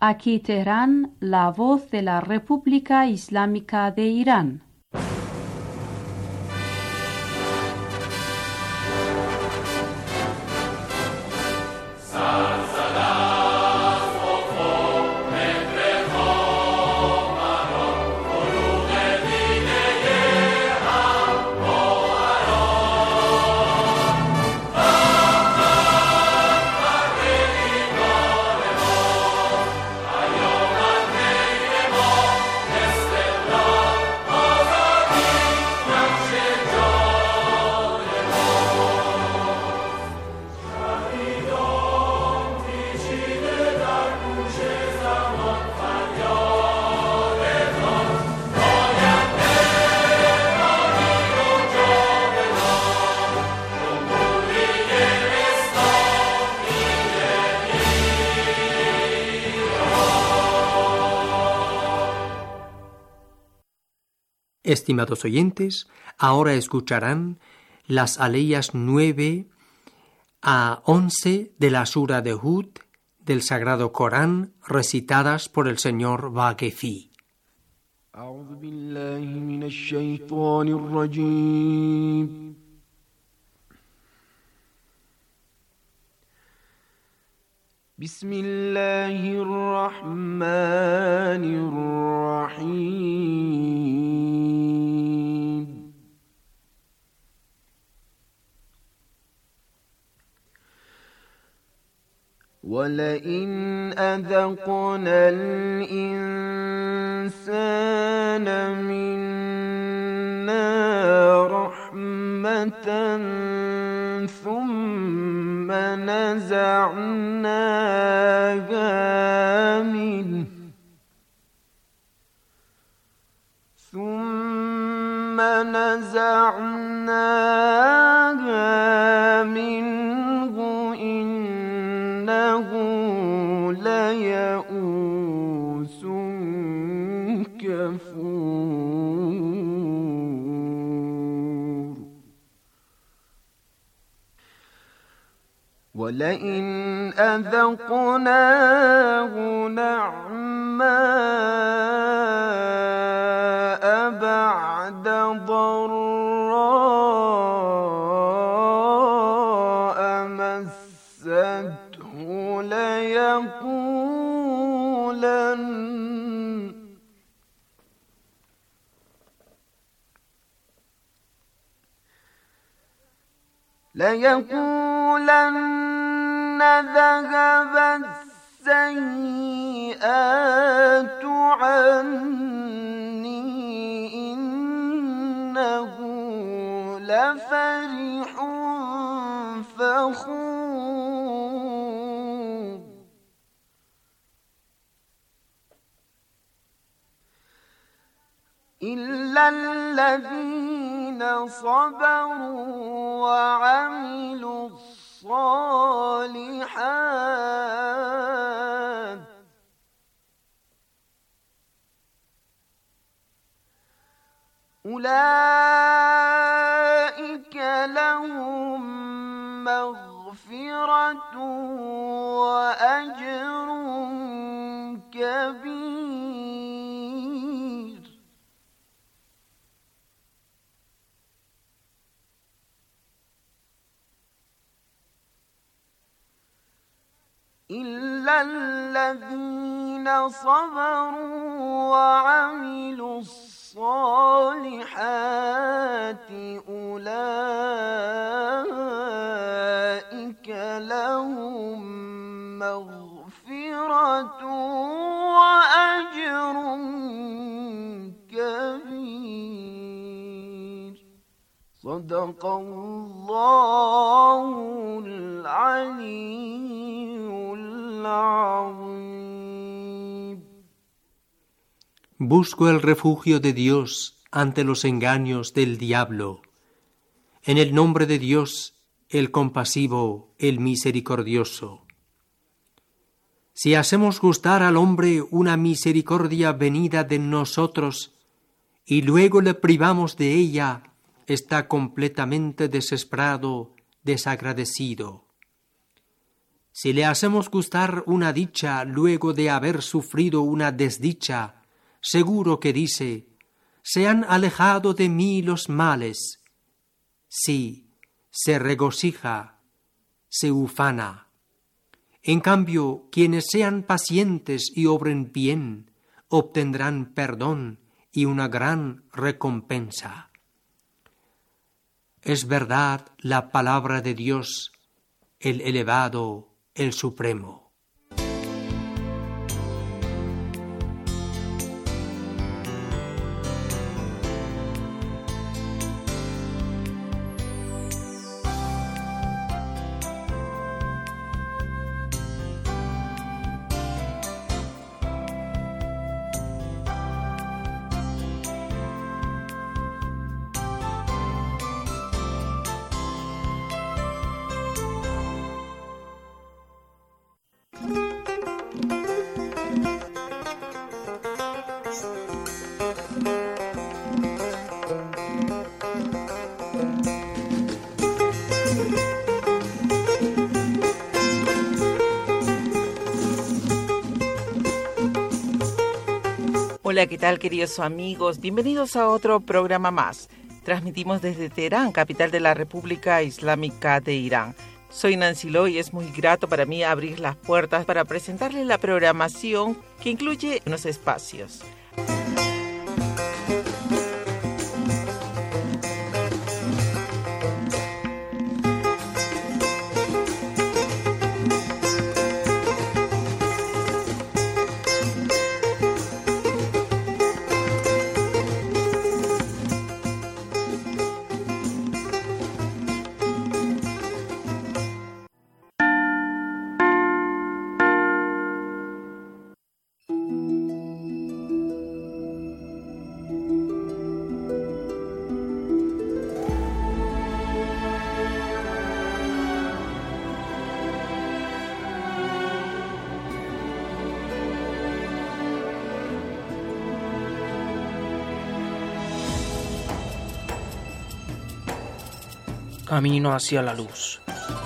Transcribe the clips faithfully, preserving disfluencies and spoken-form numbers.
Aquí Teherán, la voz de la República Islámica de Irán. Estimados oyentes, ahora escucharán las aleyas nueve a once de la Sura de Hud del Sagrado Corán, recitadas por el señor Baghefi. أعوذ بالله من الشيطان الرجيم. بسم الله الرحمن الرحيم. ولئن أذقنا الإنسان منا رحمة ثم نزعناها منه ثم نزعناها منه إنه ليئوس كفور. ولئن أذقناه نعماء بعد ضراء مسته ليقولن ليقولن ذهب السيئات عني إنه لفرح فخور. إلا الذين صبروا وعملوا الصالحات أولئك لهم مغفرة وأجر كبير. إلا الذين صبروا وعملوا الصالحات أولئك لهم مغفرة وأجر كبير. صدق الله العلي العظيم. Busco el refugio de Dios ante los engaños del diablo. En el nombre de Dios, el compasivo, el misericordioso. Si hacemos gustar al hombre una misericordia venida de nosotros y luego le privamos de ella, está completamente desesperado, desagradecido. Si le hacemos gustar una dicha luego de haber sufrido una desdicha, seguro que dice: se han alejado de mí los males. Sí, se regocija, se ufana. En cambio, quienes sean pacientes y obren bien, obtendrán perdón y una gran recompensa. Es verdad la palabra de Dios, el elevado, el supremo. Hola, ¿qué tal, queridos amigos? Bienvenidos a otro programa más. Transmitimos desde Teherán, capital de la República Islámica de Irán. Soy Nancy Lo y es muy grato para mí abrir las puertas para presentarles la programación que incluye unos espacios. Camino hacia la luz.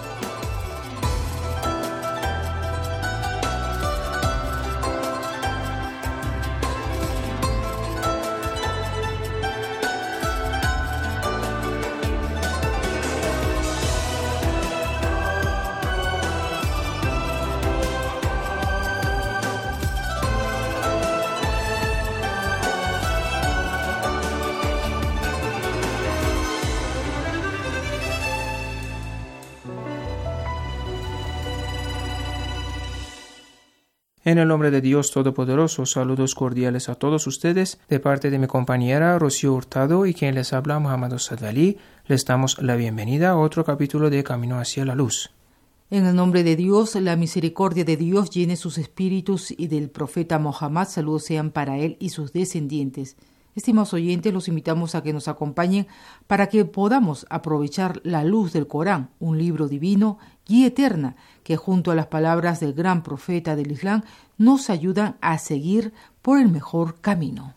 En el nombre de Dios Todopoderoso, saludos cordiales a todos ustedes de parte de mi compañera Rocío Hurtado y quien les habla, Muhammad Sadali. Les damos la bienvenida a otro capítulo de Camino hacia la Luz. En el nombre de Dios, la misericordia de Dios llene sus espíritus y del profeta Mohammed, saludos sean para él y sus descendientes. Estimados oyentes, los invitamos a que nos acompañen para que podamos aprovechar la luz del Corán, un libro divino, guía eterna, que junto a las palabras del gran profeta del Islam nos ayudan a seguir por el mejor camino.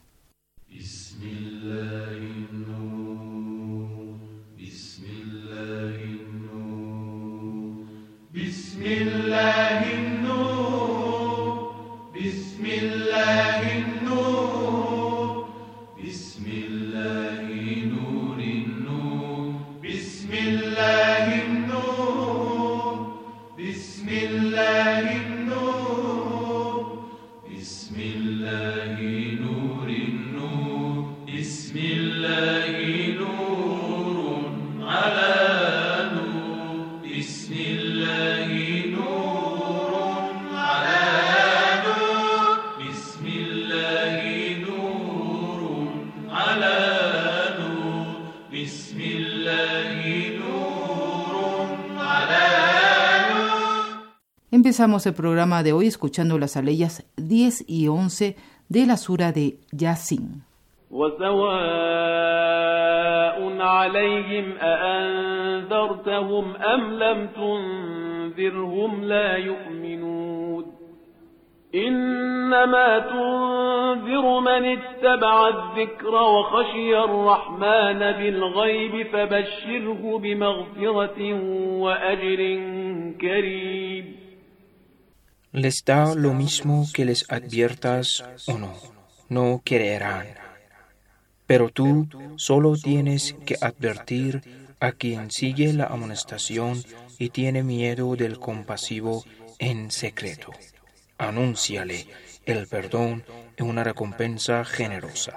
Empezamos el programa de hoy escuchando las aleyas diez y once de la sura de Yasin. وَسَوَاءٌ عَلَيْهِمْ أَأَنذَرْتَهُمْ أَمْ لَمْ تُنذِرْهُمْ لَا يُؤْمِنُونَ إِنَّمَا تُنذِرُ مَنِ اتَّبَعَ الذِّكْرَ وَخَشِيَ الرَّحْمَنَ بِالْغَيْبِ فَبَشِّرْهُ بِمَغْفِرَةٍ وَأَجْرٍ كَرِيمٍ Les da lo mismo que les adviertas o no, no creerán. Pero tú solo tienes que advertir a quien sigue la amonestación y tiene miedo del compasivo en secreto. Anúnciale el perdón y una recompensa generosa.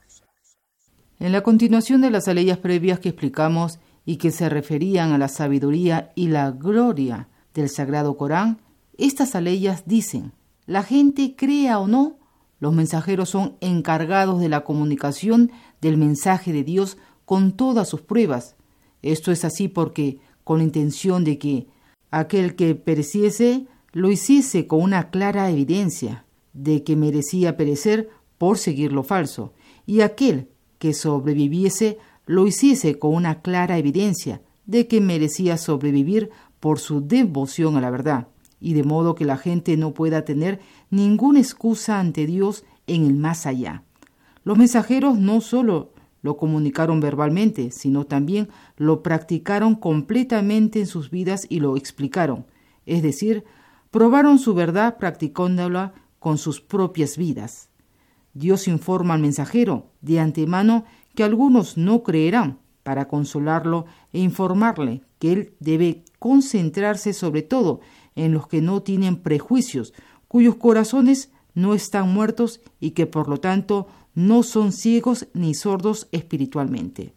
En la continuación de las aleyas previas que explicamos y que se referían a la sabiduría y la gloria del Sagrado Corán, estas aleyas dicen: la gente crea o no, los mensajeros son encargados de la comunicación del mensaje de Dios con todas sus pruebas. Esto es así porque, con la intención de que aquel que pereciese, lo hiciese con una clara evidencia de que merecía perecer por seguir lo falso, y aquel que sobreviviese, lo hiciese con una clara evidencia de que merecía sobrevivir por su devoción a la verdad, y de modo que la gente no pueda tener ninguna excusa ante Dios en el más allá. Los mensajeros no solo lo comunicaron verbalmente, sino también lo practicaron completamente en sus vidas y lo explicaron, es decir, probaron su verdad practicándola con sus propias vidas. Dios informa al mensajero de antemano que algunos no creerán, para consolarlo e informarle que él debe concentrarse sobre todo en los que no tienen prejuicios, cuyos corazones no están muertos y que por lo tanto no son ciegos ni sordos espiritualmente.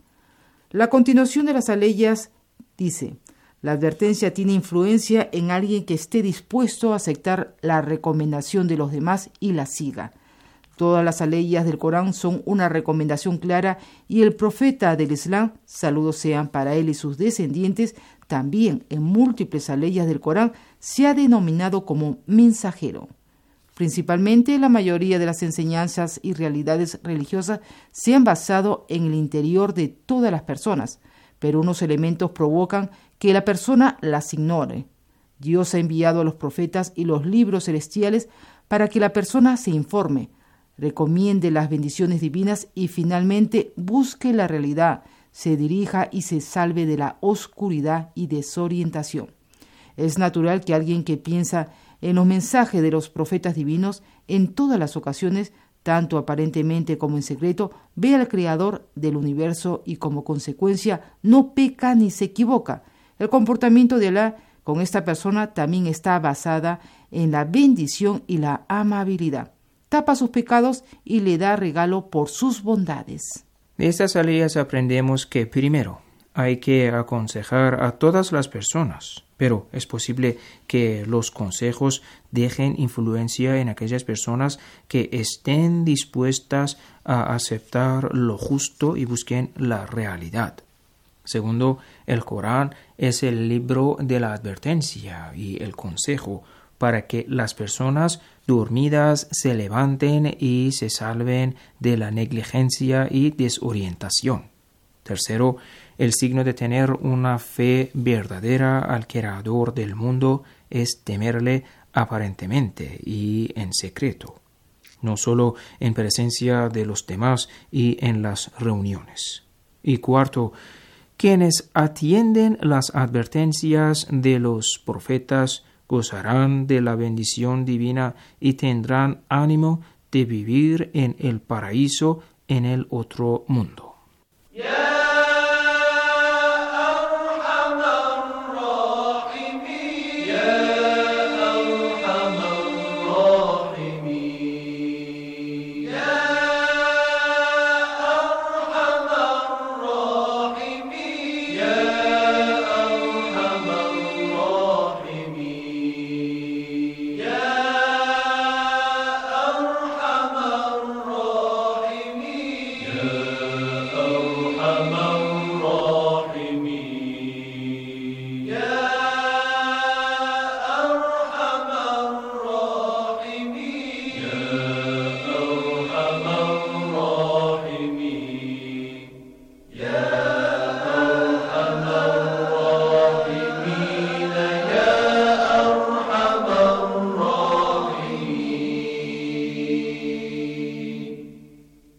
La continuación de las aleyas dice: la advertencia tiene influencia en alguien que esté dispuesto a aceptar la recomendación de los demás y la siga. Todas las aleyas del Corán son una recomendación clara y el profeta del Islam, saludos sean para él y sus descendientes, también en múltiples aleyas del Corán se ha denominado como mensajero. Principalmente la mayoría de las enseñanzas y realidades religiosas se han basado en el interior de todas las personas, pero unos elementos provocan que la persona las ignore. Dios ha enviado a los profetas y los libros celestiales para que la persona se informe, recomiende las bendiciones divinas y finalmente busque la realidad, se dirija y se salve de la oscuridad y desorientación. Es natural que alguien que piensa en los mensajes de los profetas divinos en todas las ocasiones, tanto aparentemente como en secreto, vea al Creador del universo y como consecuencia no peca ni se equivoca. El comportamiento de Alá con esta persona también está basada en la bendición y la amabilidad. Tapa sus pecados y le da regalo por sus bondades. De estas aleyas aprendemos que primero hay que aconsejar a todas las personas, pero es posible que los consejos dejen influencia en aquellas personas que estén dispuestas a aceptar lo justo y busquen la realidad. Segundo, el Corán es el libro de la advertencia y el consejo para que las personas dormidas se levanten y se salven de la negligencia y desorientación. Tercero, el signo de tener una fe verdadera al Creador del mundo es temerle aparentemente y en secreto, no solo en presencia de los demás y en las reuniones. Y cuarto, quienes atienden las advertencias de los profetas gozarán de la bendición divina y tendrán ánimo de vivir en el paraíso en el otro mundo. Yeah.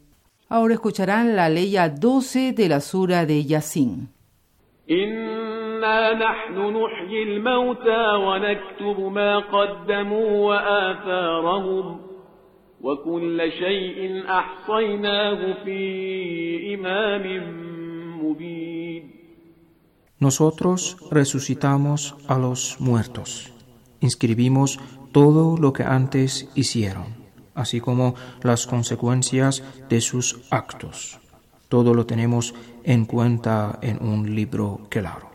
Ahora escucharán la aleya doce de la sura de Yasin. إن إنا نحن نحيي الموتى ونكتب ما قدموا وآثارهم وكل شيء أحصيناه في إمام مبين. Nosotros resucitamos a los muertos, inscribimos todo lo que antes hicieron, así como las consecuencias de sus actos. Todo lo tenemos en cuenta en un libro claro.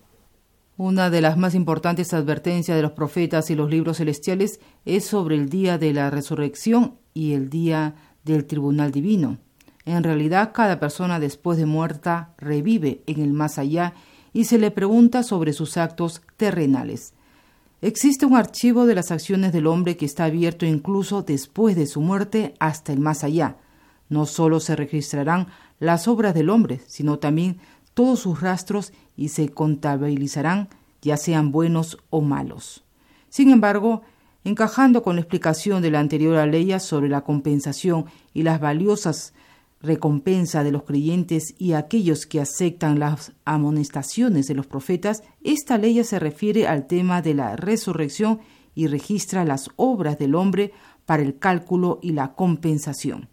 Una de las más importantes advertencias de los profetas y los libros celestiales es sobre el día de la resurrección y el día del tribunal divino. En realidad, cada persona después de muerta revive en el más allá y se le pregunta sobre sus actos terrenales. Existe un archivo de las acciones del hombre que está abierto incluso después de su muerte hasta el más allá. No solo se registrarán las obras del hombre, sino también todos sus rastros y se contabilizarán, ya sean buenos o malos. Sin embargo, encajando con la explicación de la anterior ley sobre la compensación y las valiosas recompensas de los creyentes y aquellos que aceptan las amonestaciones de los profetas, esta ley se refiere al tema de la resurrección y registra las obras del hombre para el cálculo y la compensación.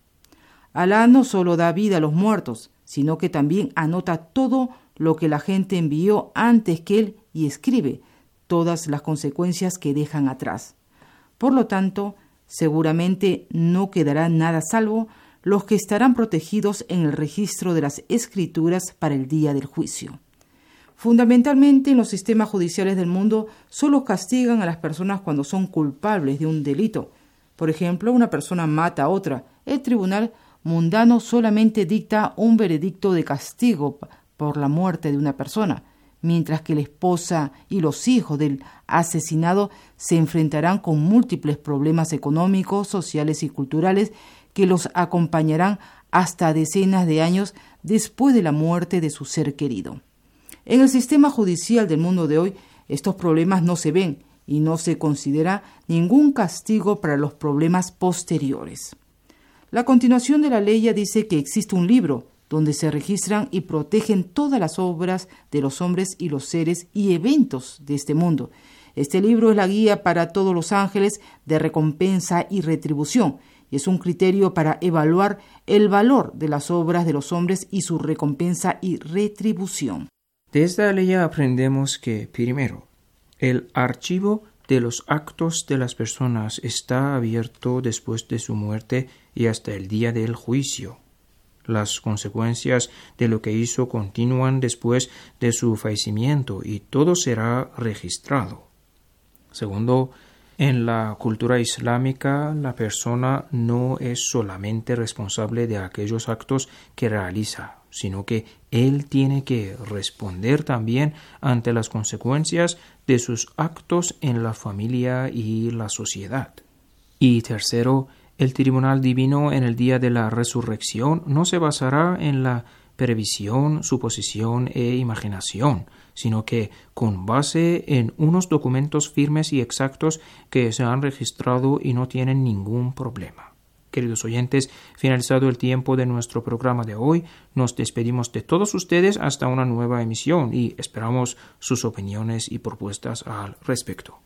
Alá no solo da vida a los muertos, sino que también anota todo lo que la gente envió antes que él y escribe todas las consecuencias que dejan atrás. Por lo tanto, seguramente no quedará nada salvo los que estarán protegidos en el registro de las escrituras para el día del juicio. Fundamentalmente, en los sistemas judiciales del mundo solo castigan a las personas cuando son culpables de un delito. Por ejemplo, una persona mata a otra. El tribunal mundano solamente dicta un veredicto de castigo por la muerte de una persona, mientras que la esposa y los hijos del asesinado se enfrentarán con múltiples problemas económicos, sociales y culturales que los acompañarán hasta decenas de años después de la muerte de su ser querido. En el sistema judicial del mundo de hoy, estos problemas no se ven y no se considera ningún castigo para los problemas posteriores. La continuación de la ley dice que existe un libro donde se registran y protegen todas las obras de los hombres y los seres y eventos de este mundo. Este libro es la guía para todos los ángeles de recompensa y retribución, y es un criterio para evaluar el valor de las obras de los hombres y su recompensa y retribución. De esta ley aprendemos que, primero, el archivo de los actos de las personas está abierto después de su muerte y hasta el día del juicio. Las consecuencias de lo que hizo continúan después de su fallecimiento y todo será registrado. Segundo, en la cultura islámica, la persona no es solamente responsable de aquellos actos que realiza, sino que él tiene que responder también ante las consecuencias de sus actos en la familia y la sociedad. Y tercero, el tribunal divino en el día de la resurrección no se basará en la previsión, suposición e imaginación, sino que con base en unos documentos firmes y exactos que se han registrado y no tienen ningún problema. Queridos oyentes, finalizado el tiempo de nuestro programa de hoy, nos despedimos de todos ustedes hasta una nueva emisión y esperamos sus opiniones y propuestas al respecto.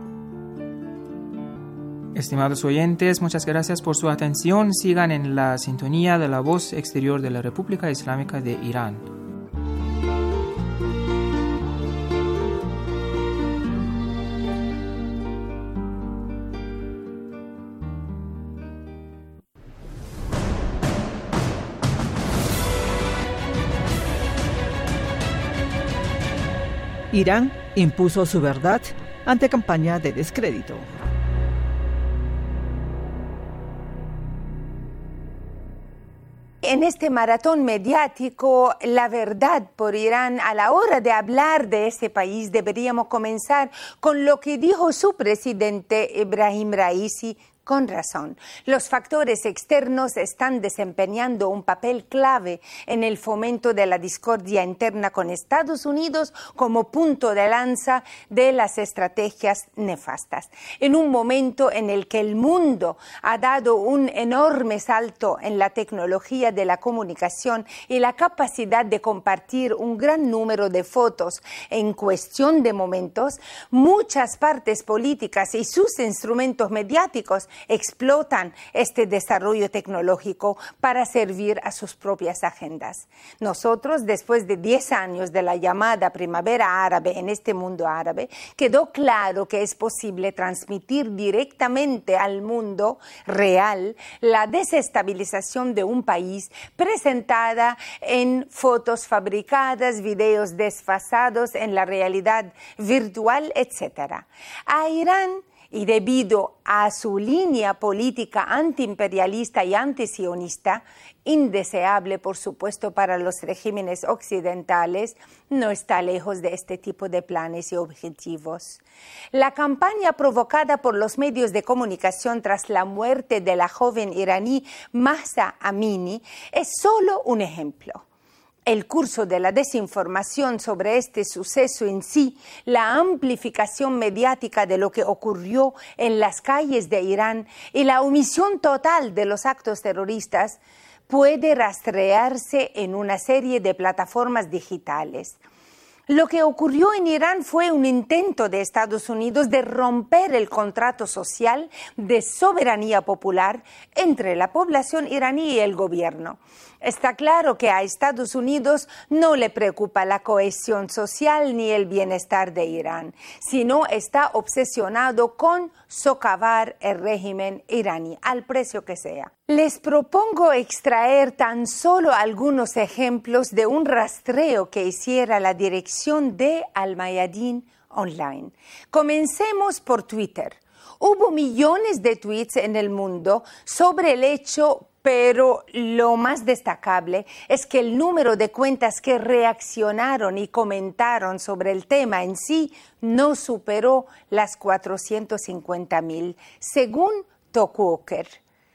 Estimados oyentes, muchas gracias por su atención. Sigan en la sintonía de la voz exterior de la República Islámica de Irán. Irán impuso su verdad ante campaña de descrédito. En este maratón mediático, la verdad por Irán, a la hora de hablar de este país, deberíamos comenzar con lo que dijo su presidente Ebrahim Raisi Con razón, los factores externos están desempeñando un papel clave en el fomento de la discordia interna con Estados Unidos como punto de lanza de las estrategias nefastas. En un momento en el que el mundo ha dado un enorme salto en la tecnología de la comunicación y la capacidad de compartir un gran número de fotos en cuestión de momentos, muchas partes políticas y sus instrumentos mediáticos explotan este desarrollo tecnológico para servir a sus propias agendas. Nosotros, después de diez años de la llamada primavera árabe en este mundo árabe, quedó claro que es posible transmitir directamente al mundo real la desestabilización de un país presentada en fotos fabricadas, videos desfasados en la realidad virtual, etcétera. A Irán, y debido a su línea política antiimperialista y antisionista, indeseable por supuesto para los regímenes occidentales, no está lejos de este tipo de planes y objetivos. La campaña provocada por los medios de comunicación tras la muerte de la joven iraní Mahsa Amini es solo un ejemplo. El curso de la desinformación sobre este suceso en sí, la amplificación mediática de lo que ocurrió en las calles de Irán y la omisión total de los actos terroristas puede rastrearse en una serie de plataformas digitales. Lo que ocurrió en Irán fue un intento de Estados Unidos de romper el contrato social de soberanía popular entre la población iraní y el gobierno. Está claro que a Estados Unidos no le preocupa la cohesión social ni el bienestar de Irán, sino está obsesionado con socavar el régimen iraní, al precio que sea. Les propongo extraer tan solo algunos ejemplos de un rastreo que hiciera la dirección de Al Mayadin Online. Comencemos por Twitter. Hubo millones de tweets en el mundo sobre el hecho, pero lo más destacable es que el número de cuentas que reaccionaron y comentaron sobre el tema en sí no superó las cuatrocientos cincuenta mil, según Talkwalker.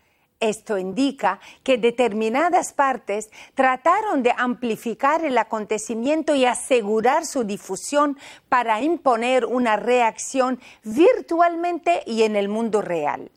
Esto indica que determinadas partes trataron de amplificar el acontecimiento y asegurar su difusión para imponer una reacción virtualmente y en el mundo real.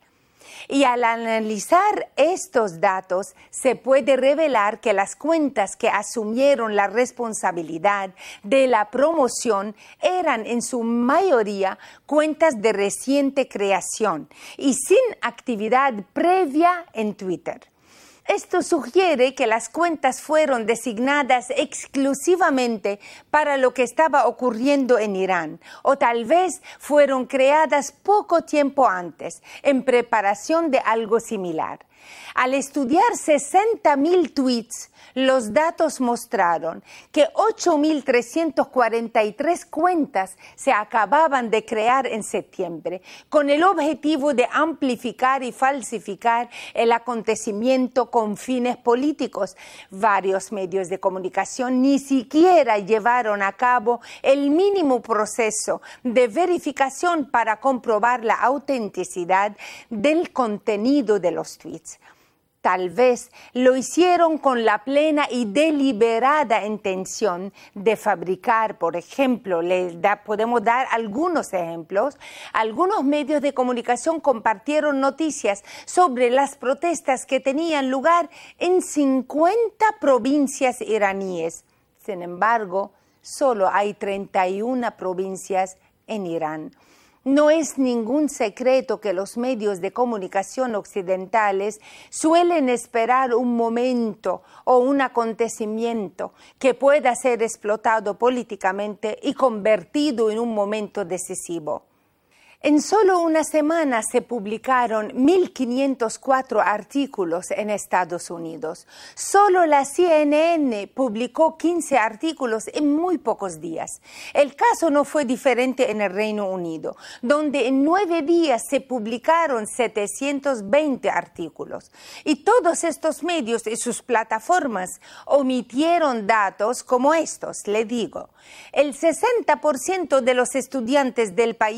Y al analizar estos datos, se puede revelar que las cuentas que asumieron la responsabilidad de la promoción eran en su mayoría cuentas de reciente creación y sin actividad previa en Twitter. Esto sugiere que las cuentas fueron designadas exclusivamente para lo que estaba ocurriendo en Irán, o tal vez fueron creadas poco tiempo antes, en preparación de algo similar. Al estudiar sesenta mil tweets, los datos mostraron que ocho mil trescientas cuarenta y tres cuentas se acababan de crear en septiembre, con el objetivo de amplificar y falsificar el acontecimiento con fines políticos. Varios medios de comunicación ni siquiera llevaron a cabo el mínimo proceso de verificación para comprobar la autenticidad del contenido de los tweets. Tal vez lo hicieron con la plena y deliberada intención de fabricar, por ejemplo, les da, podemos dar algunos ejemplos. Algunos medios de comunicación compartieron noticias sobre las protestas que tenían lugar en cincuenta provincias iraníes. Sin embargo, solo hay treinta y una provincias en Irán. No es ningún secreto que los medios de comunicación occidentales suelen esperar un momento o un acontecimiento que pueda ser explotado políticamente y convertido en un momento decisivo. En solo una semana se publicaron mil quinientos cuatro artículos en Estados Unidos. Solo la C N N publicó quince artículos en muy pocos días. El caso no fue diferente en el Reino Unido, donde en nueve días se publicaron setecientos veinte artículos. Y todos estos medios y sus plataformas omitieron datos como estos, le digo. El sesenta por ciento de los estudiantes del país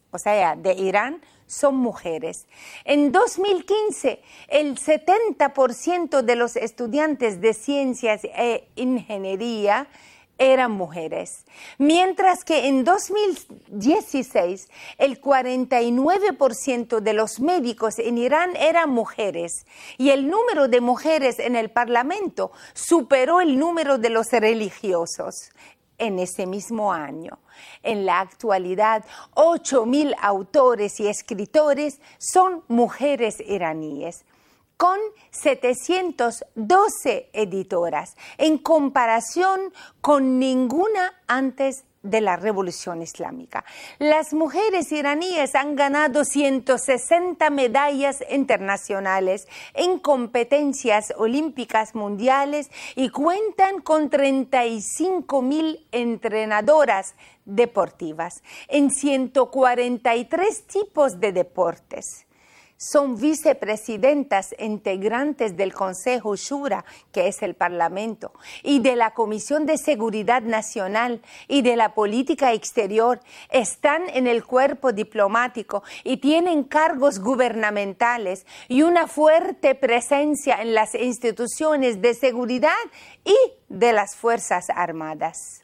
o sea, de Irán, son mujeres. En dos mil quince, el setenta por ciento de los estudiantes de ciencias e ingeniería eran mujeres, mientras que en dos mil dieciséis el cuarenta y nueve por ciento de los médicos en Irán eran mujeres y el número de mujeres en el Parlamento superó el número de los religiosos. En ese mismo año. En la actualidad, ocho mil autores y escritores son mujeres iraníes, con setecientas doce editoras, en comparación con ninguna antes de la Revolución Islámica. Las mujeres iraníes han ganado ciento sesenta medallas internacionales en competencias olímpicas mundiales y cuentan con treinta y cinco mil entrenadoras deportivas en ciento cuarenta y tres tipos de deportes. Son vicepresidentas integrantes del Consejo Shura, que es el Parlamento, y de la Comisión de Seguridad Nacional y de la Política Exterior. Están en el cuerpo diplomático y tienen cargos gubernamentales y una fuerte presencia en las instituciones de seguridad y de las Fuerzas Armadas.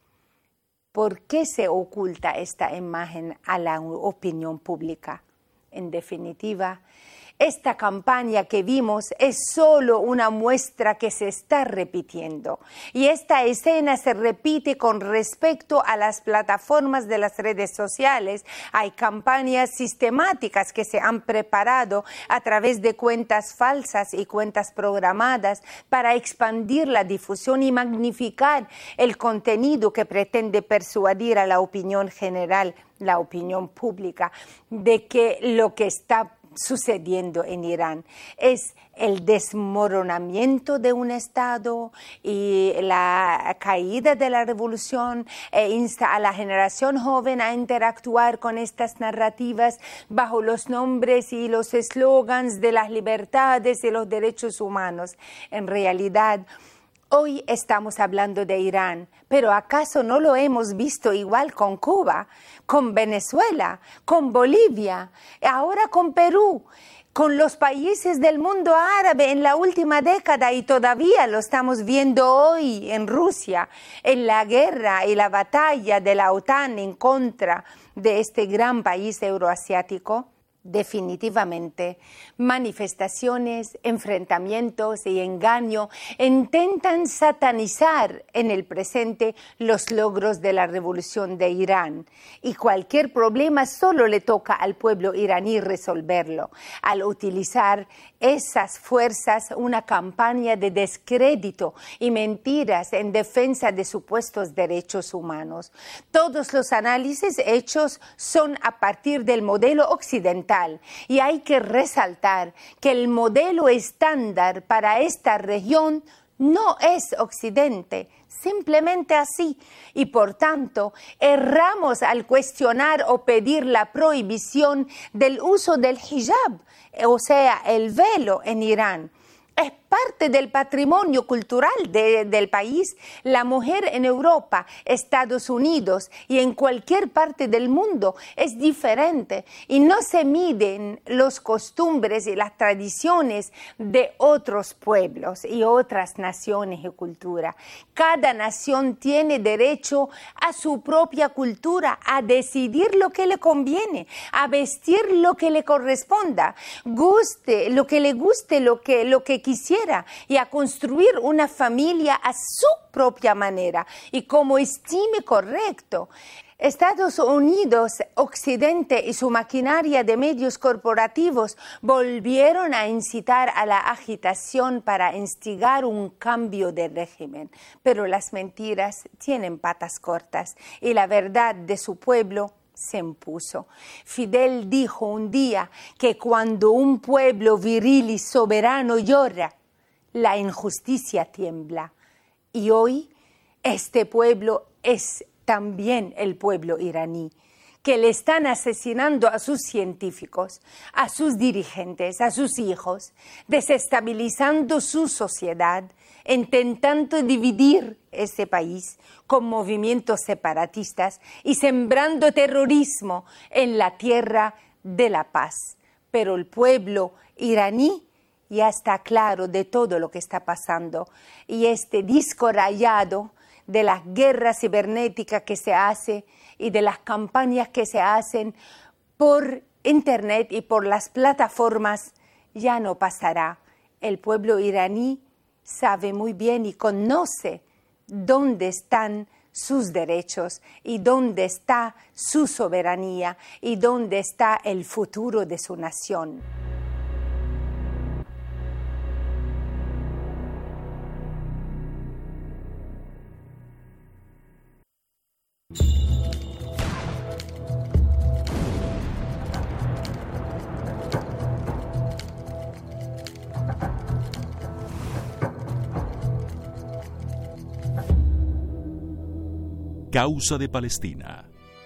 ¿Por qué se oculta esta imagen a la opinión pública? En definitiva, esta campaña que vimos es solo una muestra que se está repitiendo. Y esta escena se repite con respecto a las plataformas de las redes sociales. Hay campañas sistemáticas que se han preparado a través de cuentas falsas y cuentas programadas para expandir la difusión y magnificar el contenido que pretende persuadir a la opinión general, la opinión pública, de que lo que está sucediendo en Irán es el desmoronamiento de un Estado y la caída de la revolución, e insta a la generación joven a interactuar con estas narrativas bajo los nombres y los eslogans de las libertades y los derechos humanos. En realidad, hoy estamos hablando de Irán, pero ¿acaso no lo hemos visto igual con Cuba, con Venezuela, con Bolivia, ahora con Perú, con los países del mundo árabe en la última década y todavía lo estamos viendo hoy en Rusia, en la guerra y la batalla de la OTAN en contra de este gran país euroasiático? Definitivamente, manifestaciones, enfrentamientos y engaño intentan satanizar en el presente los logros de la revolución de Irán y cualquier problema solo le toca al pueblo iraní resolverlo al utilizar esas fuerzas una campaña de descrédito y mentiras en defensa de supuestos derechos humanos. Todos los análisis hechos son a partir del modelo occidental y hay que resaltar que el modelo estándar para esta región no es Occidente, simplemente así, y por tanto erramos al cuestionar o pedir la prohibición del uso del hijab, o sea, el velo en Irán. Es parte del patrimonio cultural de, del país. La mujer en Europa, Estados Unidos y en cualquier parte del mundo es diferente y no se miden los costumbres y las tradiciones de otros pueblos y otras naciones y culturas. Cada nación tiene derecho a su propia cultura, a decidir lo que le conviene, a vestir lo que le corresponda, guste lo que le guste, lo que, lo que quisiera, y a construir una familia a su propia manera y como estime correcto. Estados Unidos, Occidente y su maquinaria de medios corporativos volvieron a incitar a la agitación para instigar un cambio de régimen. Pero las mentiras tienen patas cortas y la verdad de su pueblo se impuso. Fidel dijo un día que cuando un pueblo viril y soberano llora, la injusticia tiembla. Y hoy este pueblo es también el pueblo iraní. que le están asesinando a sus científicos, a sus dirigentes, a sus hijos, desestabilizando su sociedad, intentando dividir ese país con movimientos separatistas y sembrando terrorismo en la tierra de la paz. Pero el pueblo iraní ya está claro de todo lo que está pasando, y este disco rayado de las guerras cibernéticas que se hace y de las campañas que se hacen por internet y por las plataformas ya no pasará. El pueblo iraní sabe muy bien y conoce dónde están sus derechos y dónde está su soberanía y dónde está el futuro de su nación. Causa de Palestina.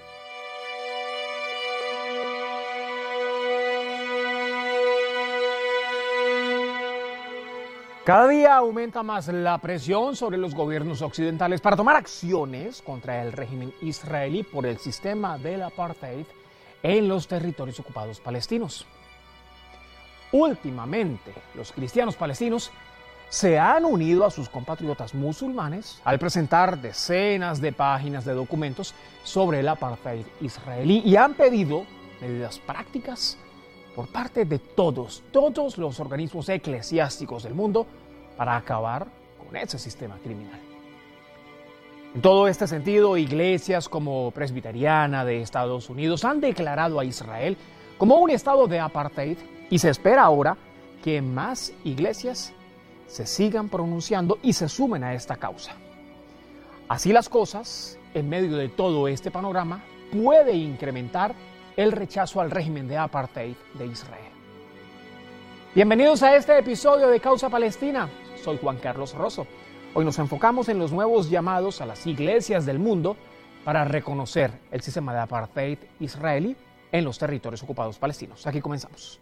Cada día aumenta más la presión sobre los gobiernos occidentales para tomar acciones contra el régimen israelí por el sistema del apartheid en los territorios ocupados palestinos. Últimamente, los cristianos palestinos se han unido a sus compatriotas musulmanes al presentar decenas de páginas de documentos sobre el apartheid israelí y han pedido medidas prácticas por parte de todos, todos los organismos eclesiásticos del mundo para acabar con ese sistema criminal. En todo este sentido, iglesias como Presbiteriana de Estados Unidos han declarado a Israel como un estado de apartheid y se espera ahora que más iglesias se sigan pronunciando y se sumen a esta causa. Así las cosas, en medio de todo este panorama, puede incrementar el rechazo al régimen de apartheid de Israel. Bienvenidos a este episodio de Causa Palestina. Soy Juan Carlos Rosso. Hoy nos enfocamos en los nuevos llamados a las iglesias del mundo para reconocer el sistema de apartheid israelí en los territorios ocupados palestinos. Aquí comenzamos.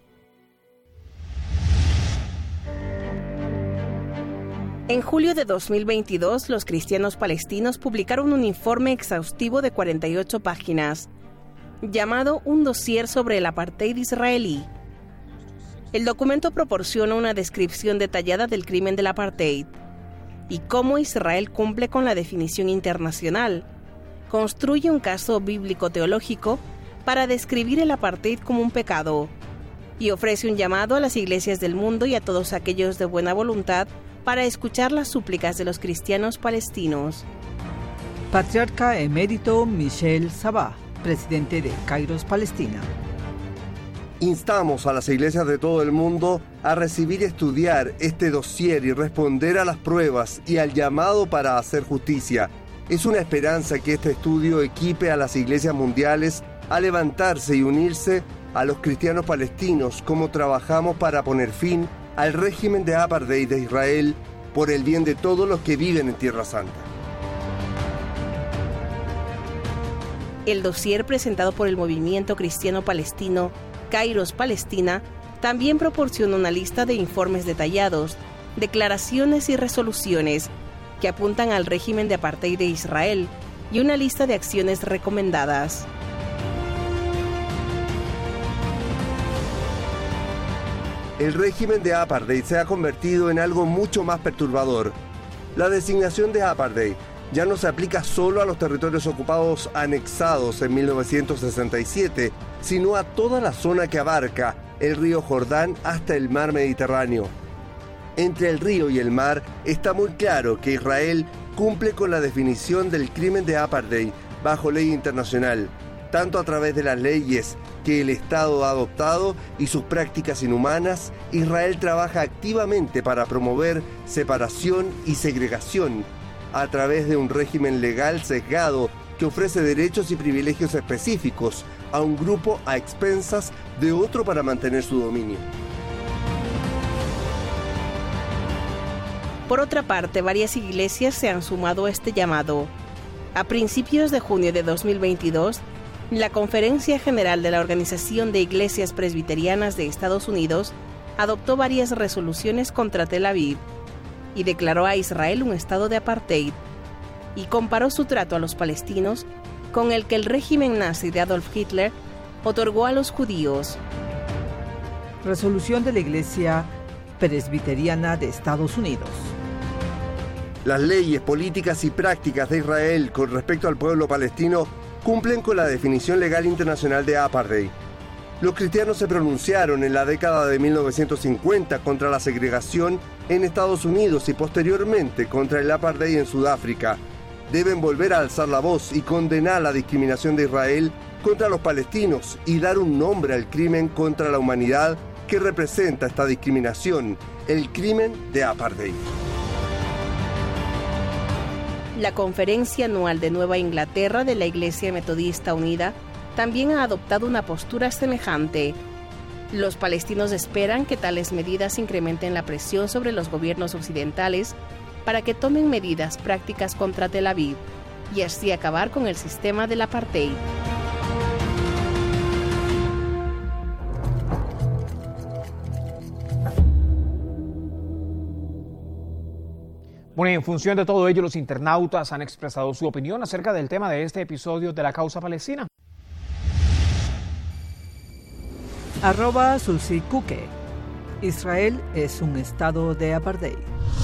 En julio de dos mil veintidós, los cristianos palestinos publicaron un informe exhaustivo de cuarenta y ocho páginas, llamado Un dossier sobre el apartheid israelí. El documento proporciona una descripción detallada del crimen del apartheid y cómo Israel cumple con la definición internacional. Construye un caso bíblico-teológico para describir el apartheid como un pecado y ofrece un llamado a las iglesias del mundo y a todos aquellos de buena voluntad para escuchar las súplicas de los cristianos palestinos. Patriarca emérito Michel Sabah, presidente de Kairos Palestina. Instamos a las iglesias de todo el mundo a recibir y estudiar este dossier y responder a las pruebas y al llamado para hacer justicia. Es una esperanza que este estudio equipe a las iglesias mundiales a levantarse y unirse a los cristianos palestinos como trabajamos para poner fin al régimen de apartheid de Israel por el bien de todos los que viven en Tierra Santa. El dossier presentado por el movimiento cristiano palestino Kairos Palestina también proporciona una lista de informes detallados, declaraciones y resoluciones que apuntan al régimen de apartheid de Israel y una lista de acciones recomendadas. El régimen de apartheid se ha convertido en algo mucho más perturbador. La designación de apartheid ya no se aplica solo a los territorios ocupados anexados en mil novecientos sesenta y siete, sino a toda la zona que abarca el río Jordán hasta el mar Mediterráneo. Entre el río y el mar está muy claro que Israel cumple con la definición del crimen de apartheid bajo ley internacional, tanto a través de las leyes que el Estado ha adoptado y sus prácticas inhumanas. Israel trabaja activamente para promover separación y segregación a través de un régimen legal sesgado que ofrece derechos y privilegios específicos a un grupo a expensas de otro para mantener su dominio. Por otra parte, varias iglesias se han sumado a este llamado. A principios de junio de dos mil veintidós, La Conferencia General de la Organización de Iglesias Presbiterianas de Estados Unidos adoptó varias resoluciones contra Tel Aviv y declaró a Israel un estado de apartheid y comparó su trato a los palestinos con el que el régimen nazi de Adolf Hitler otorgó a los judíos. Resolución de la Iglesia Presbiteriana de Estados Unidos. Las leyes, políticas y prácticas de Israel con respecto al pueblo palestino cumplen con la definición legal internacional de apartheid. Los cristianos se pronunciaron en la década de mil novecientos cincuenta contra la segregación en Estados Unidos y posteriormente contra el apartheid en Sudáfrica. Deben volver a alzar la voz y condenar la discriminación de Israel contra los palestinos y dar un nombre al crimen contra la humanidad que representa esta discriminación, el crimen de apartheid. La Conferencia Anual de Nueva Inglaterra de la Iglesia Metodista Unida también ha adoptado una postura semejante. Los palestinos esperan que tales medidas incrementen la presión sobre los gobiernos occidentales para que tomen medidas prácticas contra Tel Aviv y así acabar con el sistema del apartheid. Bueno, en función de todo ello, los internautas han expresado su opinión acerca del tema de este episodio de la causa palestina. Arroba Sulsikuke. Israel es un estado de apartheid.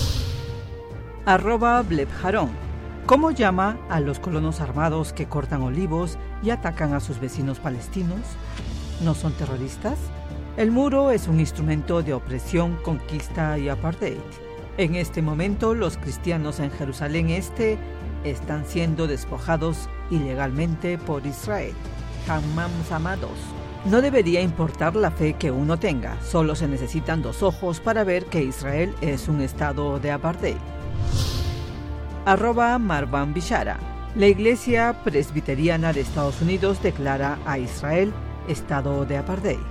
Arroba Blebharon. ¿Cómo llama a los colonos armados que cortan olivos y atacan a sus vecinos palestinos? ¿No son terroristas? El muro es un instrumento de opresión, conquista y apartheid. En este momento, los cristianos en Jerusalén Este están siendo despojados ilegalmente por Israel. Hammam Samados. No debería importar la fe que uno tenga, solo se necesitan dos ojos para ver que Israel es un estado de apartheid. Arroba Marwan Bishara. La Iglesia Presbiteriana de Estados Unidos declara a Israel estado de apartheid.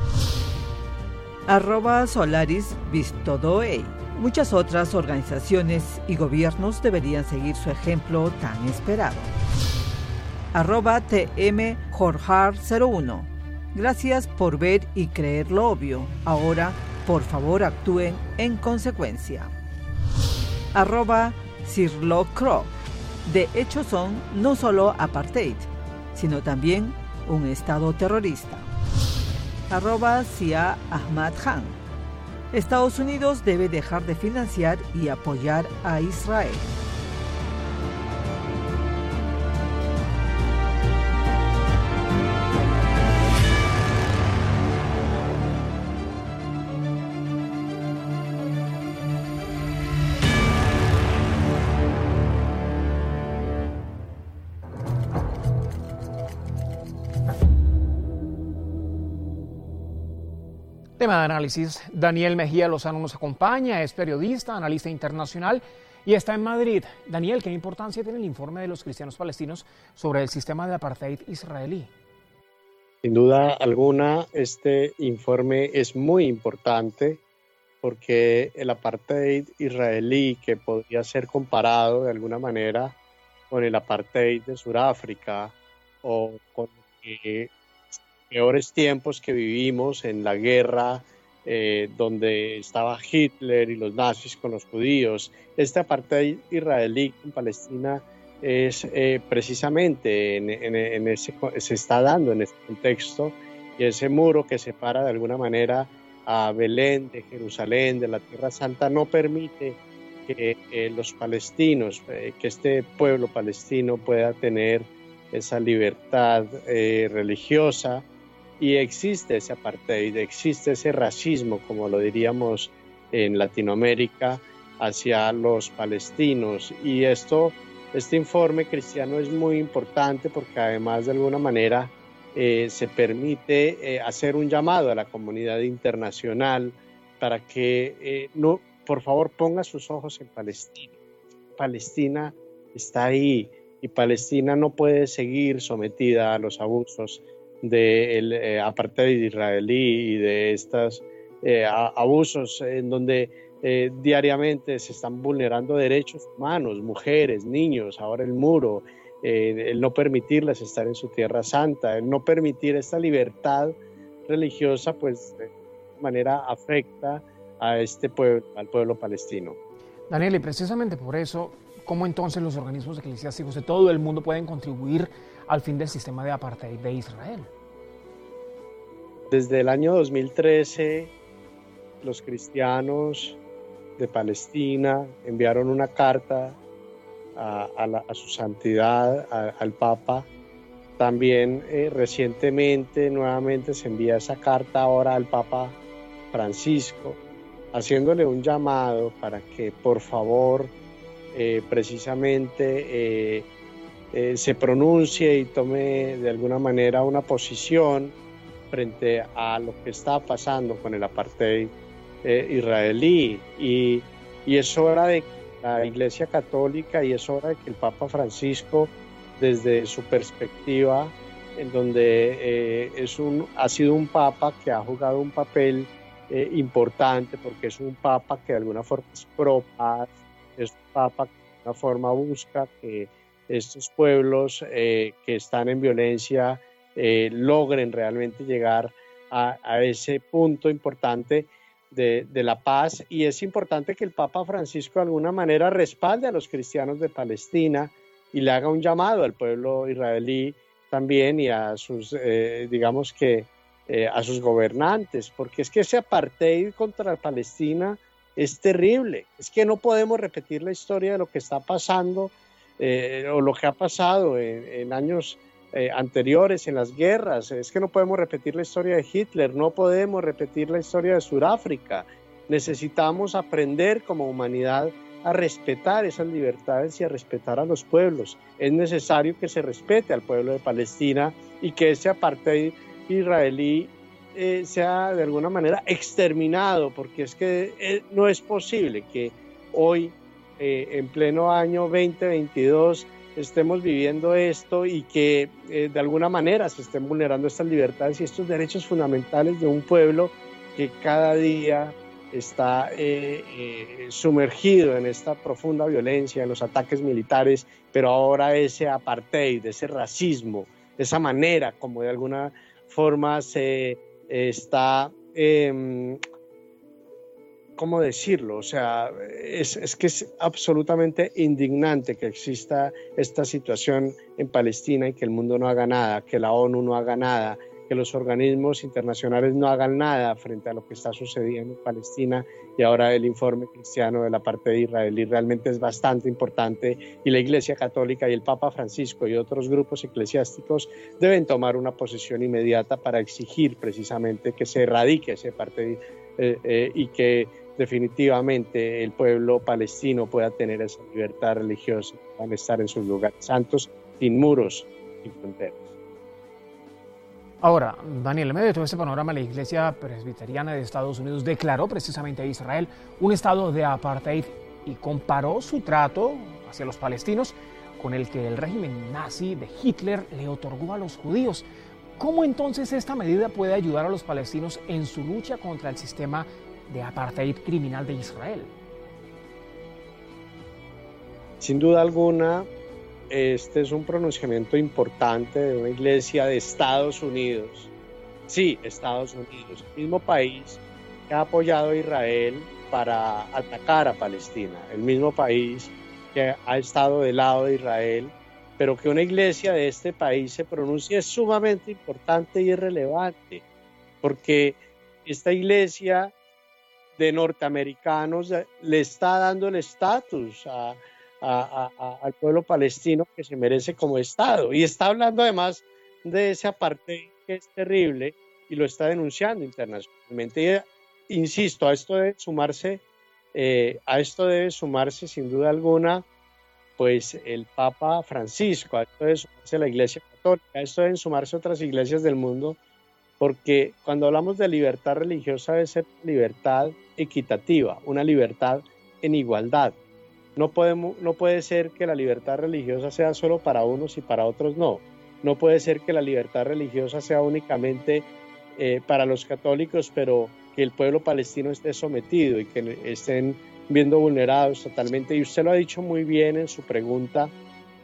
Arroba Solaris Vistodoei. Muchas otras organizaciones y gobiernos deberían seguir su ejemplo tan esperado. Arroba T M Jorjar cero uno. Gracias por ver y creer lo obvio. Ahora, por favor, actúen en consecuencia. Arroba Sirlo Crow. De hecho, son no solo apartheid, sino también un estado terrorista. Arroba Sia Ahmad Khan. Estados Unidos debe dejar de financiar y apoyar a Israel. Tema de análisis, Daniel Mejía Lozano nos acompaña, es periodista, analista internacional y está en Madrid. Daniel, ¿qué importancia tiene el informe de los cristianos palestinos sobre el sistema de apartheid israelí? Sin duda alguna, este informe es muy importante porque el apartheid israelí, que podría ser comparado de alguna manera con el apartheid de Sudáfrica o con eh, peores tiempos que vivimos en la guerra eh, donde estaba Hitler y los nazis con los judíos. Este apartheid israelí en Palestina es eh, precisamente en, en, en ese, se está dando en este contexto, y ese muro que separa de alguna manera a Belén de Jerusalén, de la Tierra Santa, no permite que eh, los palestinos, eh, que este pueblo palestino pueda tener esa libertad eh, religiosa. Y existe ese apartheid, existe ese racismo, como lo diríamos en Latinoamérica, hacia los palestinos. Y esto, este informe cristiano es muy importante porque además de alguna manera eh, se permite eh, hacer un llamado a la comunidad internacional para que, eh, no, por favor, ponga sus ojos en Palestina. Palestina está ahí y Palestina no puede seguir sometida a los abusos del eh, apartheid israelí y de estos eh, abusos en donde eh, diariamente se están vulnerando derechos humanos, mujeres, niños, ahora el muro, eh, el no permitirles estar en su tierra santa, el no permitir esta libertad religiosa, pues de manera afecta a este pueblo, al pueblo palestino. Daniel, y precisamente por eso, ¿cómo entonces los organismos eclesiásticos de todo el mundo pueden contribuir al fin del sistema de apartheid de Israel? Desde el año dos mil trece, los cristianos de Palestina enviaron una carta a, a, la, a su santidad, a, al Papa. También eh, recientemente, nuevamente se envía esa carta ahora al Papa Francisco, haciéndole un llamado para que por favor eh, precisamente eh, eh, se pronuncie y tome de alguna manera una posición frente a lo que está pasando con el apartheid eh, israelí. Y, y es hora de que la Iglesia Católica y es hora de que el Papa Francisco, desde su perspectiva, en donde eh, es un, ha sido un Papa que ha jugado un papel eh, importante, porque es un Papa que de alguna forma es pro paz, es un Papa que de alguna forma busca que estos pueblos eh, que están en violencia eh, logren realmente llegar a, a ese punto importante de, de la paz. Y es importante que el Papa Francisco de alguna manera respalde a los cristianos de Palestina y le haga un llamado al pueblo israelí también y a sus, eh, digamos que, eh, a sus gobernantes, porque es que ese apartheid contra Palestina es terrible. Es que no podemos repetir la historia de lo que está pasando eh, o lo que ha pasado en, en años eh, anteriores, en las guerras. Es que no podemos repetir la historia de Hitler, no podemos repetir la historia de Sudáfrica. Necesitamos aprender como humanidad a respetar esas libertades y a respetar a los pueblos. Es necesario que se respete al pueblo de Palestina y que ese apartheid israelí eh, sea de alguna manera exterminado, porque es que eh, no es posible que hoy, eh, en pleno año veinte veintidós, estemos viviendo esto y que eh, de alguna manera se estén vulnerando estas libertades y estos derechos fundamentales de un pueblo que cada día está eh, eh, sumergido en esta profunda violencia, en los ataques militares, pero ahora ese apartheid, ese racismo, esa manera como de alguna forma se eh, está, eh, ¿cómo decirlo? O sea, es, es que es absolutamente indignante que exista esta situación en Palestina y que el mundo no haga nada, que la ONU no haga nada, que los organismos internacionales no hagan nada frente a lo que está sucediendo en Palestina. Y ahora el informe cristiano de la parte de israelí realmente es bastante importante, y la Iglesia Católica y el Papa Francisco y otros grupos eclesiásticos deben tomar una posición inmediata para exigir precisamente que se erradique ese apartheid eh, eh, y que definitivamente el pueblo palestino pueda tener esa libertad religiosa, puedan estar en sus lugares santos sin muros, sin fronteras. Ahora, Daniel, en medio de todo este panorama, la Iglesia Presbiteriana de Estados Unidos declaró precisamente a Israel un estado de apartheid y comparó su trato hacia los palestinos con el que el régimen nazi de Hitler le otorgó a los judíos. ¿Cómo entonces esta medida puede ayudar a los palestinos en su lucha contra el sistema de apartheid criminal de Israel? Sin duda alguna, este es un pronunciamiento importante de una iglesia de Estados Unidos. Sí, Estados Unidos, el mismo país que ha apoyado a Israel para atacar a Palestina, el mismo país que ha estado del lado de Israel, pero que una iglesia de este país se pronuncie es sumamente importante y es relevante, porque esta iglesia de norteamericanos le está dando el estatus a A, a, al pueblo palestino que se merece como Estado, y está hablando además de ese apartheid que es terrible y lo está denunciando internacionalmente. Y, insisto, a esto debe sumarse eh, a esto debe sumarse sin duda alguna pues el Papa Francisco, a esto debe sumarse la Iglesia Católica, a esto deben sumarse otras iglesias del mundo, porque cuando hablamos de libertad religiosa debe ser libertad equitativa, una libertad en igualdad. No, podemos, no puede ser que la libertad religiosa sea solo para unos y para otros no. No puede ser que la libertad religiosa sea únicamente eh, para los católicos, pero que el pueblo palestino esté sometido y que estén viendo vulnerados totalmente. Y usted lo ha dicho muy bien en su pregunta.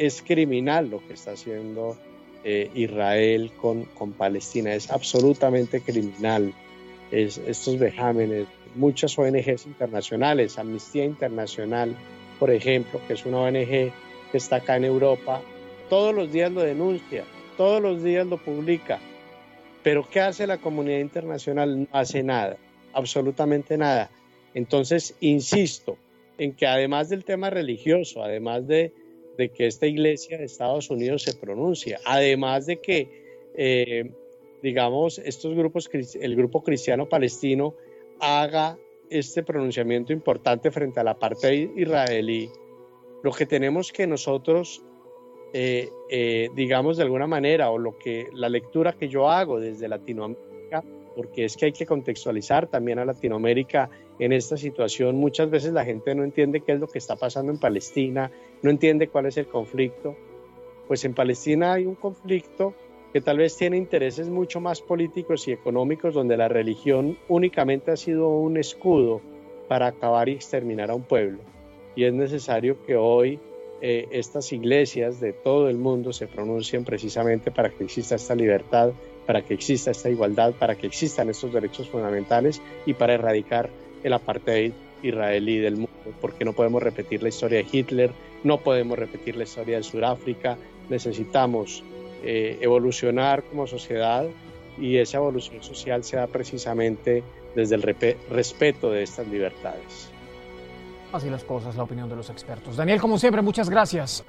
es criminal lo que está haciendo eh, Israel con, con Palestina, es absolutamente criminal. Es, estos vejámenes, muchas O N Ges internacionales, Amnistía Internacional, por ejemplo, que es una O N G que está acá en Europa, todos los días lo denuncia, todos los días lo publica. Pero ¿qué hace la comunidad internacional? No hace nada, absolutamente nada. Entonces, insisto en que además del tema religioso, además de, de que esta iglesia de Estados Unidos se pronuncia, además de que, eh, digamos, estos grupos, el grupo cristiano palestino haga este pronunciamiento importante frente al apartheid israelí, lo que tenemos que nosotros, eh, eh, digamos de alguna manera, o lo que la lectura que yo hago desde Latinoamérica, porque es que hay que contextualizar también a Latinoamérica en esta situación. Muchas veces la gente no entiende qué es lo que está pasando en Palestina, no entiende cuál es el conflicto. Pues en Palestina hay un conflicto que tal vez tiene intereses mucho más políticos y económicos, donde la religión únicamente ha sido un escudo para acabar y exterminar a un pueblo. Y es necesario que hoy eh, estas iglesias de todo el mundo se pronuncien precisamente para que exista esta libertad, para que exista esta igualdad, para que existan estos derechos fundamentales y para erradicar el apartheid israelí del mundo, porque no podemos repetir la historia de Hitler, no podemos repetir la historia de Sudáfrica. Necesitamos eh, evolucionar como sociedad, y esa evolución social se da precisamente desde el repe- respeto de estas libertades. Así las cosas, la opinión de los expertos. Daniel, como siempre, muchas gracias.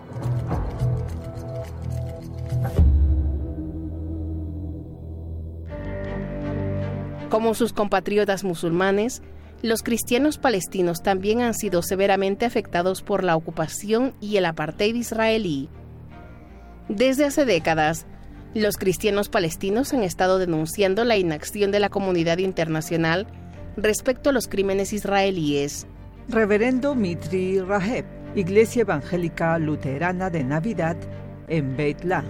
Como sus compatriotas musulmanes, los cristianos palestinos también han sido severamente afectados por la ocupación y el apartheid israelí. Desde hace décadas, los cristianos palestinos han estado denunciando la inacción de la comunidad internacional respecto a los crímenes israelíes. Reverendo Mitri Raheb, Iglesia Evangélica Luterana de Navidad en Beit Lang.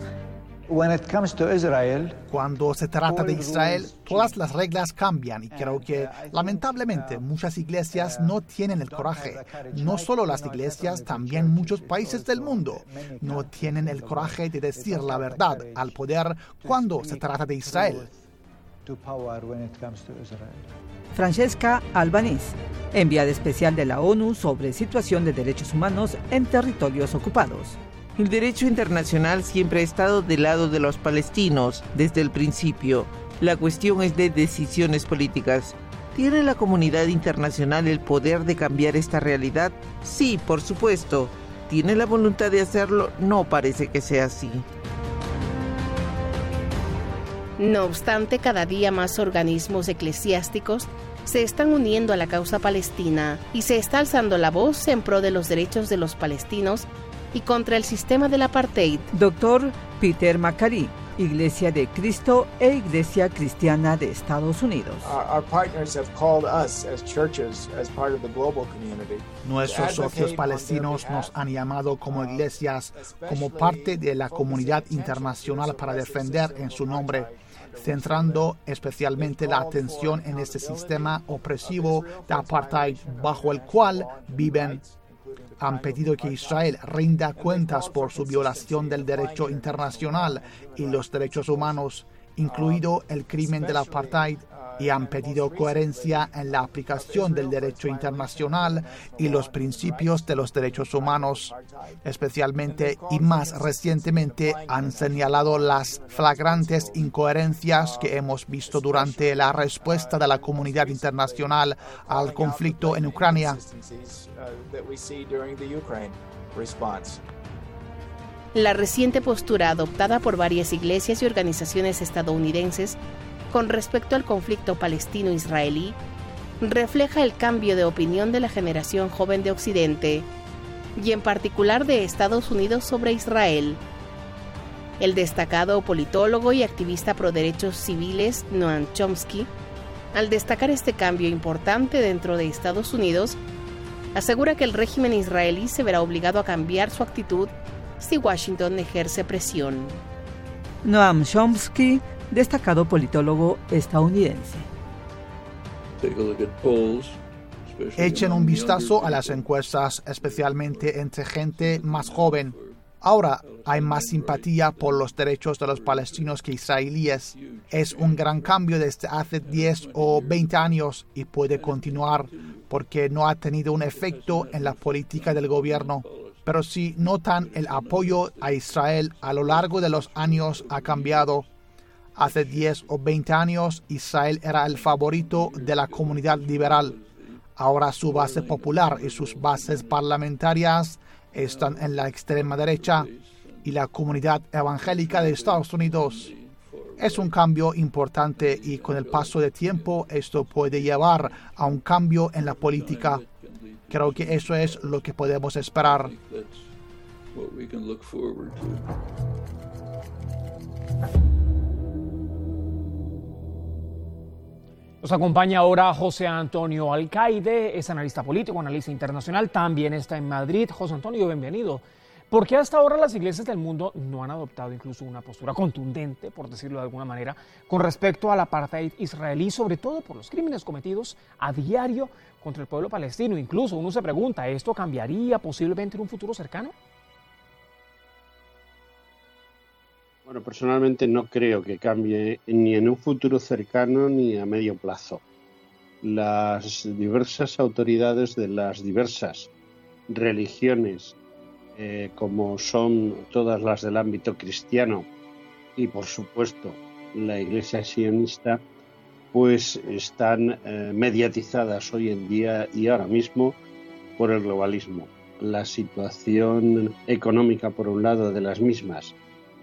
Cuando se trata de Israel, todas las reglas cambian y creo que, lamentablemente, muchas iglesias no tienen el coraje. No solo las iglesias, también muchos países del mundo no tienen el coraje de decir la verdad al poder cuando se trata de Israel. Francesca Albanese, enviada especial de la ONU sobre situación de derechos humanos en territorios ocupados. El derecho internacional siempre ha estado del lado de los palestinos desde el principio. La cuestión es de decisiones políticas. ¿Tiene la comunidad internacional el poder de cambiar esta realidad? Sí, por supuesto. ¿Tiene la voluntad de hacerlo? No parece que sea así. No obstante, cada día más organismos eclesiásticos se están uniendo a la causa palestina y se está alzando la voz en pro de los derechos de los palestinos y contra el sistema del apartheid. Doctor Peter Macari, Iglesia de Cristo e Iglesia Cristiana de Estados Unidos. Nuestros socios palestinos nos han llamado como iglesias, como parte de la comunidad internacional para defender en su nombre, centrando especialmente la atención en este sistema opresivo de apartheid bajo el cual viven. Han pedido que Israel rinda cuentas por su violación del derecho internacional y los derechos humanos, incluido el crimen del apartheid, y han pedido coherencia en la aplicación del derecho internacional y los principios de los derechos humanos. Especialmente y más recientemente han señalado las flagrantes incoherencias que hemos visto durante la respuesta de la comunidad internacional al conflicto en Ucrania. La reciente postura adoptada por varias iglesias y organizaciones estadounidenses con respecto al conflicto palestino-israelí refleja el cambio de opinión de la generación joven de Occidente, y en particular de Estados Unidos sobre Israel. El destacado politólogo y activista pro derechos civiles Noam Chomsky, al destacar este cambio importante dentro de Estados Unidos, asegura que el régimen israelí se verá obligado a cambiar su actitud si Washington ejerce presión. Noam Chomsky, destacado politólogo estadounidense. Echen un vistazo a las encuestas, especialmente entre gente más joven. Ahora hay más simpatía por los derechos de los palestinos que israelíes. Es un gran cambio desde hace diez o veinte años y puede continuar porque no ha tenido un efecto en la política del gobierno. Pero si notan, el apoyo a Israel a lo largo de los años ha cambiado. Hace diez o veinte años Israel era el favorito de la comunidad liberal. Ahora su base popular y sus bases parlamentarias están en la extrema derecha y la comunidad evangélica de Estados Unidos. Es un cambio importante y con el paso del tiempo esto puede llevar a un cambio en la política. Creo que eso es lo que podemos esperar. Nos acompaña ahora José Antonio Alcaide, es analista político, analista internacional, también está en Madrid. José Antonio, bienvenido. ¿Por qué hasta ahora las iglesias del mundo no han adoptado incluso una postura contundente, por decirlo de alguna manera, con respecto al apartheid israelí, sobre todo por los crímenes cometidos a diario contra el pueblo palestino? Incluso uno se pregunta, ¿esto cambiaría posiblemente en un futuro cercano? Bueno, personalmente no creo que cambie ni en un futuro cercano ni a medio plazo. Las diversas autoridades de las diversas religiones, eh, como son todas las del ámbito cristiano y, por supuesto, la Iglesia sionista, pues están eh, mediatizadas hoy en día y ahora mismo por el globalismo. La situación económica, por un lado, de las mismas,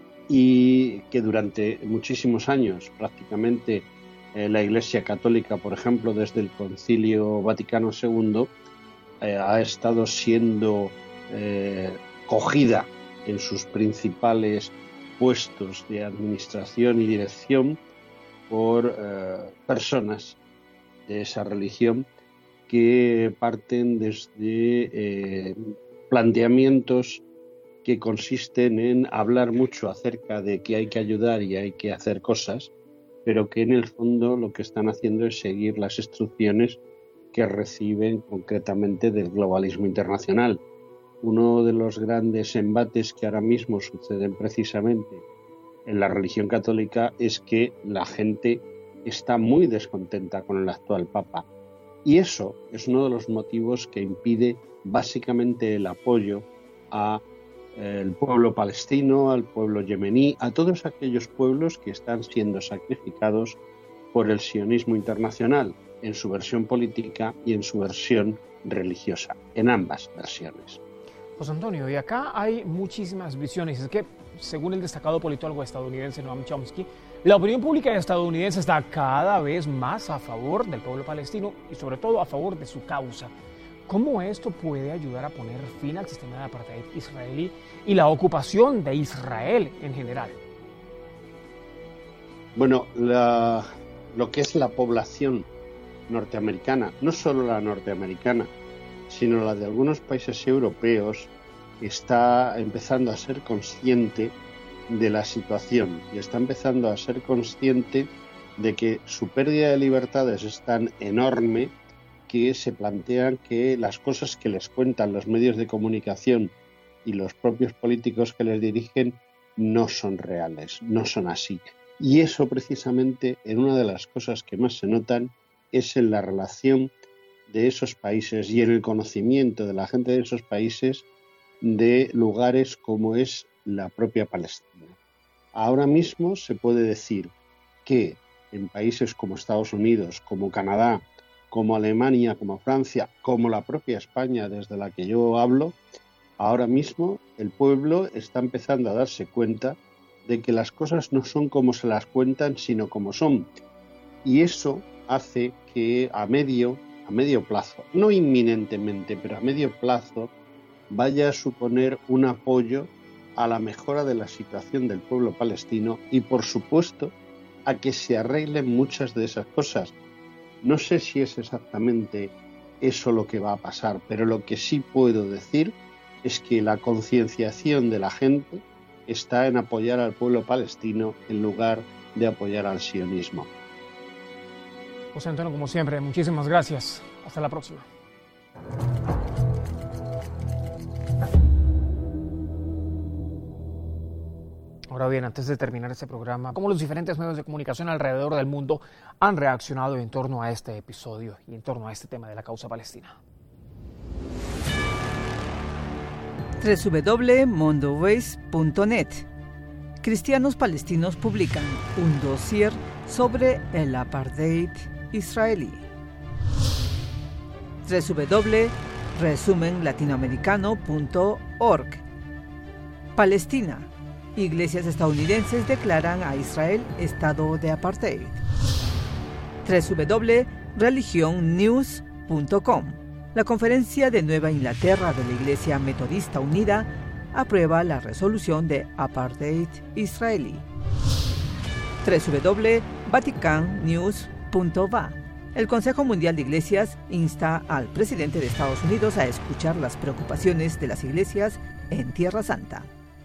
y que durante muchísimos años prácticamente eh, la Iglesia Católica, por ejemplo, desde el Concilio Vaticano segundo, eh, ha estado siendo eh, cogida en sus principales puestos de administración y dirección por eh, personas de esa religión que parten desde eh, planteamientos que consisten en hablar mucho acerca de que hay que ayudar y hay que hacer cosas, pero que en el fondo lo que están haciendo es seguir las instrucciones que reciben concretamente del globalismo internacional. Uno de los grandes embates que ahora mismo suceden precisamente en la religión católica es que la gente está muy descontenta con el actual Papa. Y eso es uno de los motivos que impide básicamente el apoyo a el pueblo palestino, al pueblo yemení, a todos aquellos pueblos que están siendo sacrificados por el sionismo internacional en su versión política y en su versión religiosa, en ambas versiones. José Antonio, y acá hay muchísimas visiones. Es que, según el destacado politólogo estadounidense Noam Chomsky, la opinión pública estadounidense está cada vez más a favor del pueblo palestino y sobre todo a favor de su causa. ¿Cómo esto puede ayudar a poner fin al sistema de apartheid israelí y la ocupación de Israel en general? Bueno, la, lo que es la población norteamericana, no solo la norteamericana, sino la de algunos países europeos, está empezando a ser consciente de la situación y está empezando a ser consciente de que su pérdida de libertades es tan enorme que se plantean que las cosas que les cuentan los medios de comunicación y los propios políticos que les dirigen no son reales, no son así. Y eso precisamente, en una de las cosas que más se notan, es en la relación de esos países y en el conocimiento de la gente de esos países de lugares como es la propia Palestina. Ahora mismo se puede decir que en países como Estados Unidos, como Canadá, como Alemania, como Francia, como la propia España, desde la que yo hablo, ahora mismo el pueblo está empezando a darse cuenta de que las cosas no son como se las cuentan, sino como son. Y eso hace que a medio, a medio plazo, no inminentemente, pero a medio plazo, vaya a suponer un apoyo a la mejora de la situación del pueblo palestino y, por supuesto, a que se arreglen muchas de esas cosas. No sé si es exactamente eso lo que va a pasar, pero lo que sí puedo decir es que la concienciación de la gente está en apoyar al pueblo palestino en lugar de apoyar al sionismo. José Antonio, como siempre, muchísimas gracias. Hasta la próxima. Ahora bien, antes de terminar este programa, ¿cómo los diferentes medios de comunicación alrededor del mundo han reaccionado en torno a este episodio y en torno a este tema de la causa palestina? doble u doble u doble u punto mondoways punto net. Cristianos palestinos publican un dossier sobre el apartheid israelí. doble u doble u doble u punto resumen latinoamericano punto org. Palestina. Iglesias estadounidenses declaran a Israel estado de apartheid. doble u doble u doble u punto religion news punto com. La Conferencia de Nueva Inglaterra de la Iglesia Metodista Unida aprueba la resolución de apartheid israelí. doble u doble u doble u punto vatican news punto va. El Consejo Mundial de Iglesias insta al presidente de Estados Unidos a escuchar las preocupaciones de las iglesias en Tierra Santa.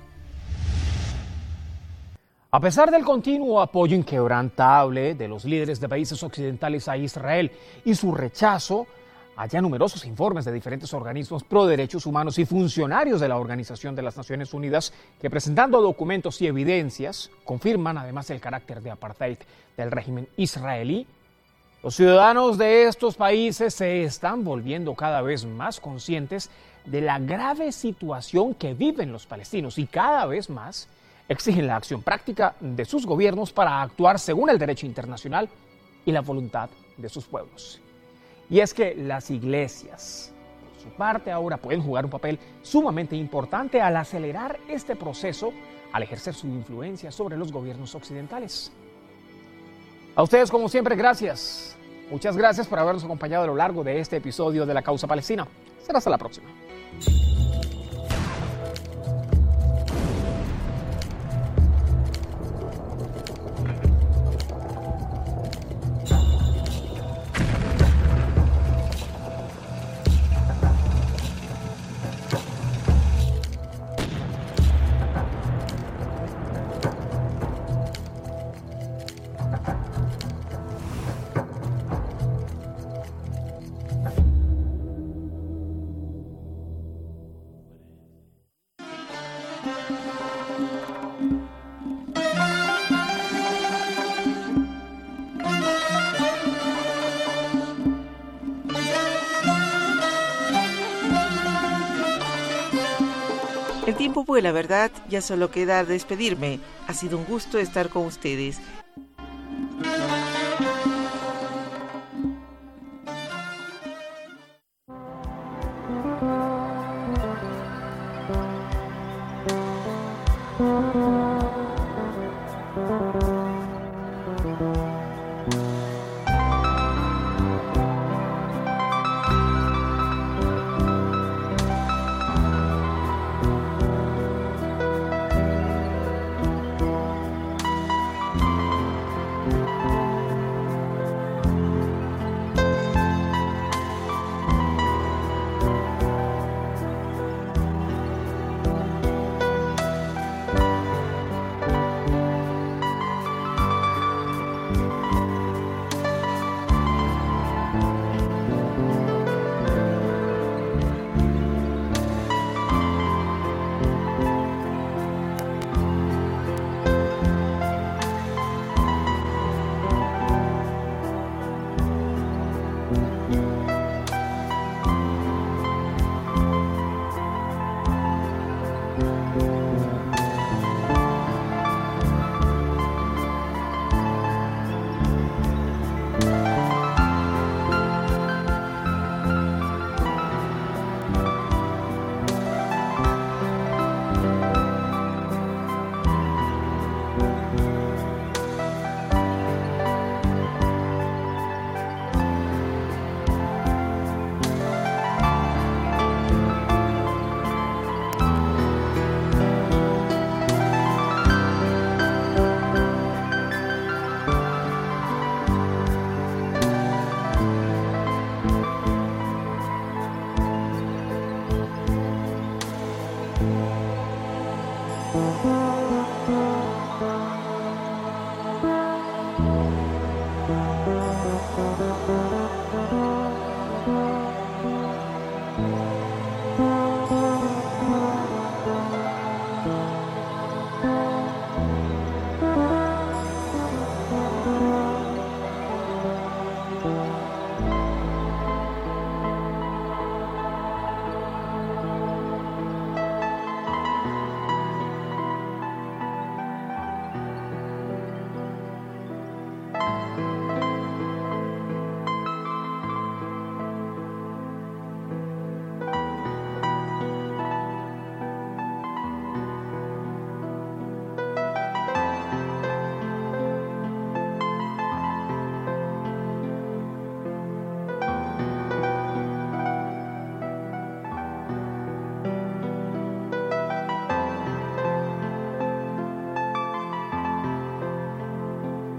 A pesar del continuo apoyo inquebrantable de los líderes de países occidentales a Israel y su rechazo, hay ya numerosos informes de diferentes organismos pro derechos humanos y funcionarios de la Organización de las Naciones Unidas que, presentando documentos y evidencias, confirman además el carácter de apartheid del régimen israelí. Los ciudadanos de estos países se están volviendo cada vez más conscientes de la grave situación que viven los palestinos y cada vez más exigen la acción práctica de sus gobiernos para actuar según el derecho internacional y la voluntad de sus pueblos. Y es que las iglesias, por su parte, ahora pueden jugar un papel sumamente importante al acelerar este proceso, al ejercer su influencia sobre los gobiernos occidentales. A ustedes, como siempre, gracias. Muchas gracias por habernos acompañado a lo largo de este episodio de La Causa Palestina. Será hasta la próxima. El tiempo fue, la verdad, ya solo queda despedirme. Ha sido un gusto estar con ustedes.